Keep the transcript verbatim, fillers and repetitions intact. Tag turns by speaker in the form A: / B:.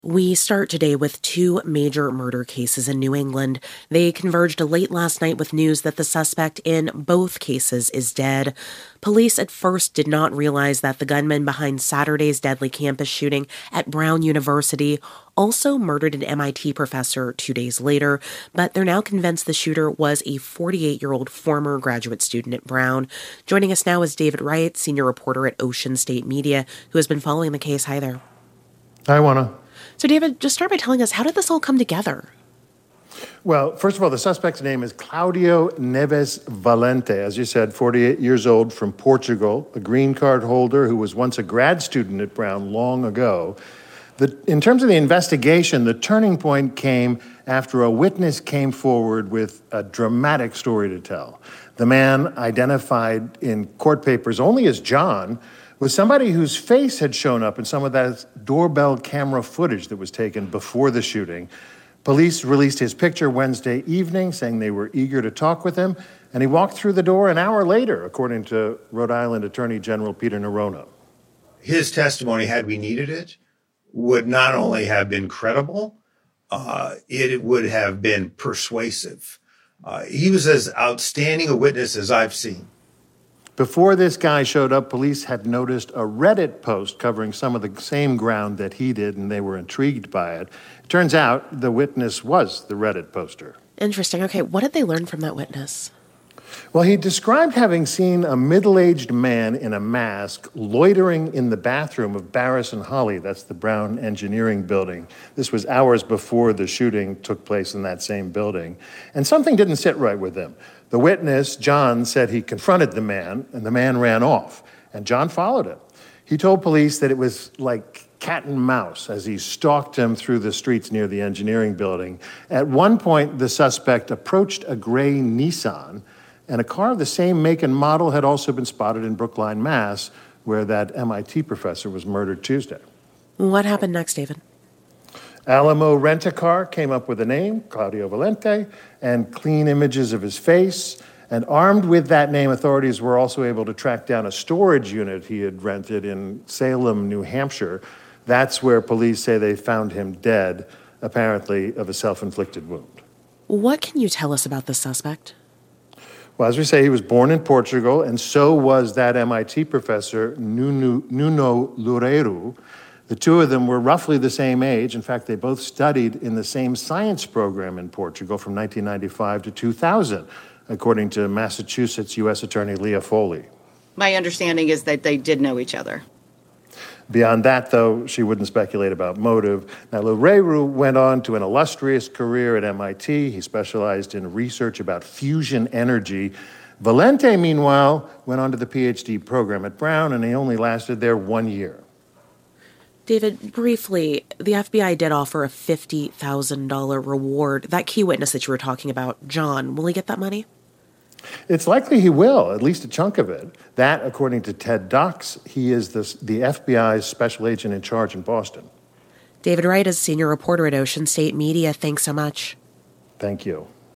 A: We start today with two major murder cases in New England. They converged late last night with news that the suspect in both cases is dead. Police at first did not realize that the gunman behind Saturday's deadly campus shooting at Brown University also murdered an M I T professor two days later, but they're now convinced the shooter was a forty-eight-year-old former graduate student at Brown. Joining us now is David Wright, senior reporter at Ocean State Media, who has been following the case. Hi there.
B: Hi, Juana.
A: So, David, just start by telling us, how did this all come together?
B: Well, first of all, the suspect's name is Claudio Neves Valente, as you said, forty-eight years old, from Portugal, a green card holder who was once a grad student at Brown long ago. The, in terms of the investigation, the turning point came after a witness came forward with a dramatic story to tell. The man, identified in court papers only as John, was somebody whose face had shown up in some of that doorbell camera footage that was taken before the shooting. Police released his picture Wednesday evening, saying they were eager to talk with him, and he walked through the door an hour later, according to Rhode Island Attorney General Peter Neronha.
C: His testimony, had we needed it, would not only have been credible, uh, it would have been persuasive. Uh, he was as outstanding a witness as I've seen.
B: Before this guy showed up, police had noticed a Reddit post covering some of the same ground that he did, and they were intrigued by it. It turns out the witness was the Reddit poster.
A: Interesting. Okay, what did they learn from that witness?
B: Well, he described having seen a middle-aged man in a mask loitering in the bathroom of Barris and Holly. That's the Brown Engineering building. This was hours before the shooting took place in that same building. And something didn't sit right with him. The witness, John, said he confronted the man, and the man ran off. And John followed him. He told police that it was like cat and mouse as he stalked him through the streets near the engineering building. At one point, the suspect approached a gray Nissan, and a car of the same make and model had also been spotted in Brookline, Mass., where that M I T professor was murdered Tuesday.
A: What happened next, David?
B: Alamo Rent-A-Car came up with a name, Claudio Valente, and clean images of his face. And armed with that name, authorities were also able to track down a storage unit he had rented in Salem, New Hampshire. That's where police say they found him dead, apparently of a self-inflicted wound.
A: What can you tell us about the suspect?
B: Well, as we say, he was born in Portugal, and so was that M I T professor, Nuno, Nuno Loureiro. The two of them were roughly the same age. In fact, they both studied in the same science program in Portugal from nineteen ninety-five to two thousand, according to Massachusetts U S Attorney Leah Foley.
D: My understanding is that they did know each other.
B: Beyond that, though, she wouldn't speculate about motive. Now, Loureiro went on to an illustrious career at M I T. He specialized in research about fusion energy. Valente, meanwhile, went on to the P H D program at Brown, and he only lasted there one year.
A: David, briefly, the F B I did offer a fifty thousand dollars reward. That key witness that you were talking about, John, will he get that money?
B: It's likely he will, at least a chunk of it. That, according to Ted Dox, he is the, the F B I's special agent in charge in Boston.
A: David Wright is senior reporter at Ocean State Media. Thanks so much.
B: Thank you.